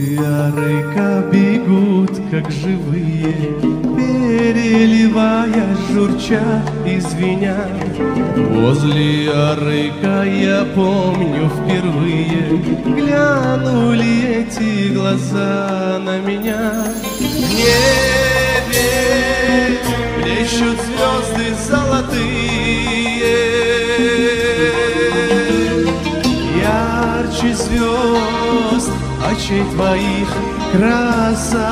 арыка бегут, как живые, переливая, журча и звеня. Возле арыка я помню впервые глянули эти глаза на меня. В небе блещут звезды золотые, ярче звезд очей твоих краса.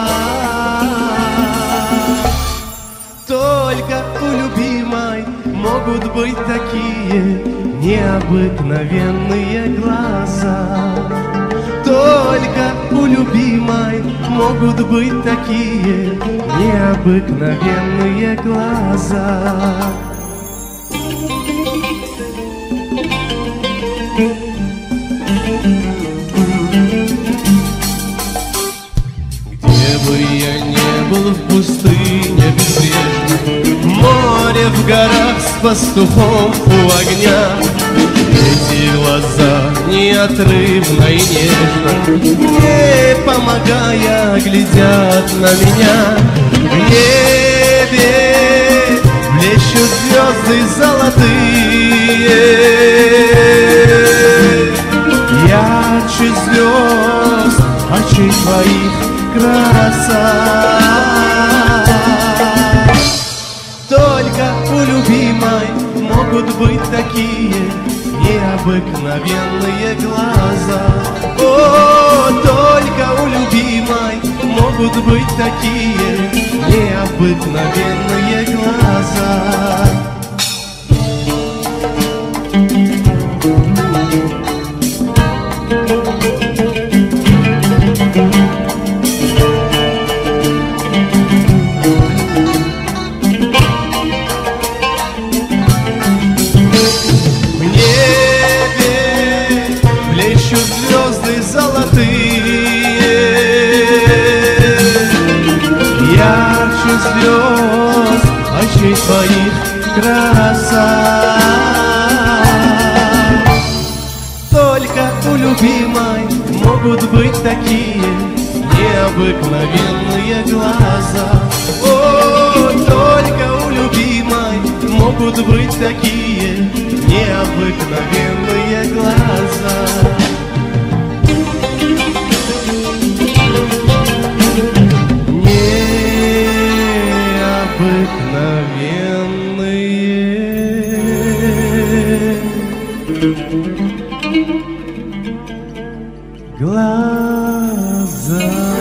Только у любимой могут быть такие необыкновенные глаза. Только у любимой могут быть такие необыкновенные глаза. Где бы я не был, в пустыне безбрежной, море в горах с пастухом у огня, эти глаза неотрывно и нежно, не помогая, глядят на меня. В небе блещут звезды золотые, ярче звезд очей твоих краса. Только у любимой могут быть такие необыкновенные глаза. О, только у любимой могут быть такие необыкновенные глаза. Ярче звезд очей твоих краса. Только у любимой могут быть такие необыкновенные глаза. О, только у любимой могут быть такие необыкновенные глаза. Глаза.